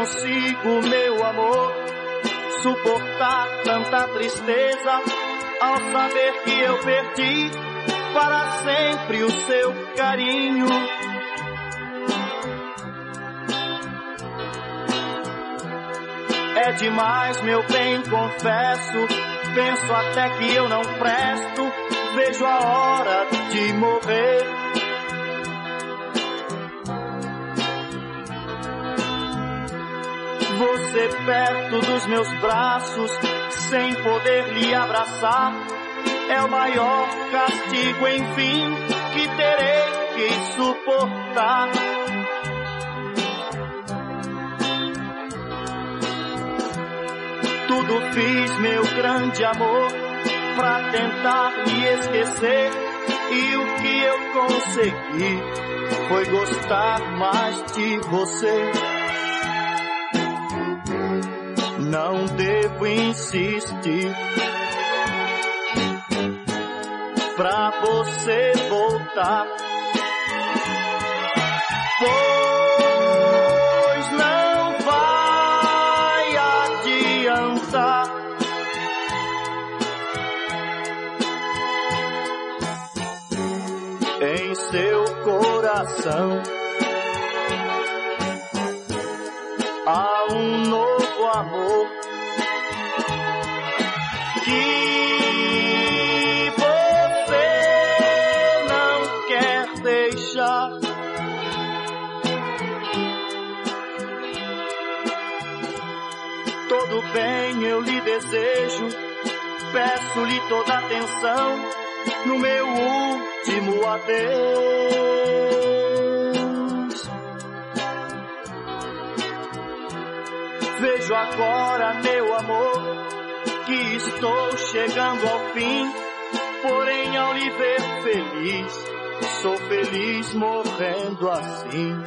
consigo, meu amor, suportar tanta tristeza ao saber que eu perdi para sempre o seu carinho. É demais, meu bem, confesso, penso até que eu não presto, vejo a hora de morrer. Você perto dos meus braços, sem poder lhe abraçar, é o maior castigo, enfim, que terei que suportar. Tudo fiz, meu grande amor, pra tentar lhe esquecer, e o que eu consegui foi gostar mais de você. Não devo insistir pra você voltar, pois não vai adiantar. Em seu coração há um novo amor que você não quer deixar. Todo bem eu lhe desejo, peço-lhe toda atenção no meu último adeus. Vejo agora, meu amor, que estou chegando ao fim, porém ao lhe ver feliz, sou feliz morrendo assim.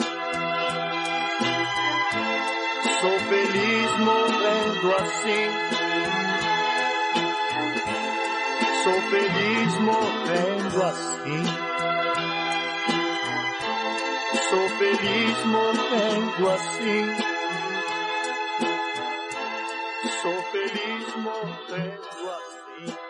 Sou feliz morrendo assim. Sou feliz morrendo assim. Sou feliz morrendo assim. Sou feliz morrendo assim.